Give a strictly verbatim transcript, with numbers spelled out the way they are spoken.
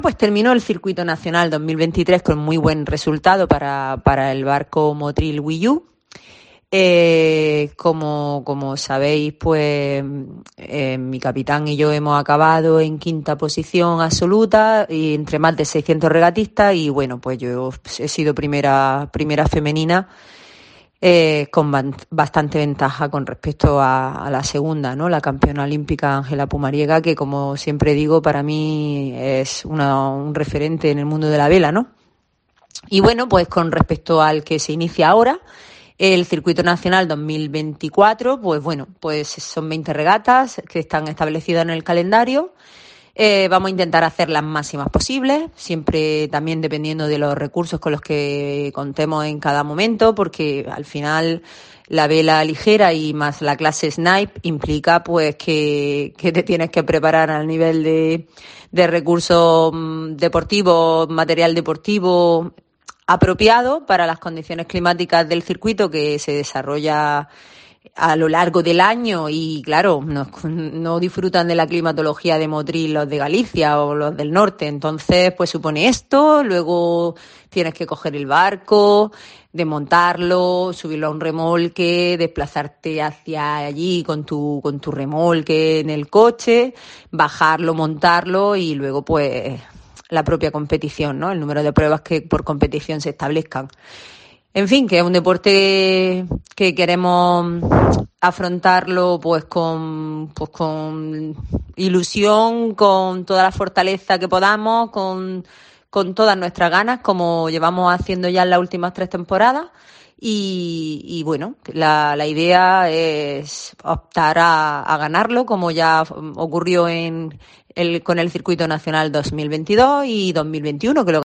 Pues terminó el circuito nacional dos mil veintitrés con muy buen resultado para, para el barco Motril Wii U. Eh, como, como sabéis, pues eh, mi capitán y yo hemos acabado en quinta posición absoluta y entre más de seiscientos regatistas y bueno, pues yo he sido primera, primera femenina eh, con bastante ventaja con respecto a, a la segunda, ¿no? La campeona olímpica Ángela Pumariega, que como siempre digo, para mí es una, un referente en el mundo de la vela, ¿no? Y bueno, pues con respecto al que se inicia ahora, el circuito nacional dos mil veinticuatro, pues bueno, pues son veinte regatas que están establecidas en el calendario. Eh, vamos a intentar hacer las máximas posibles, siempre también dependiendo de los recursos con los que contemos en cada momento, porque al final la vela ligera y más la clase Snipe implica pues que, que te tienes que preparar al nivel de, de recursos deportivos, material deportivo apropiado para las condiciones climáticas del circuito que se desarrolla a lo largo del año y claro, no, no disfrutan de la climatología de Motril los de Galicia o los del norte, entonces pues supone esto, luego tienes que coger el barco, desmontarlo, subirlo a un remolque, desplazarte hacia allí con tu, con tu remolque en el coche, bajarlo, montarlo y luego pues la propia competición, ¿no? El número de pruebas que por competición se establezcan. En fin, que es un deporte que queremos afrontarlo pues con, pues con ilusión, con toda la fortaleza que podamos, con, con todas nuestras ganas, como llevamos haciendo ya en las últimas tres temporadas. Y, y bueno, la, la idea es optar a, a ganarlo, como ya ocurrió en el, con el circuito nacional dos mil veintidós y dos mil veintiuno, que lo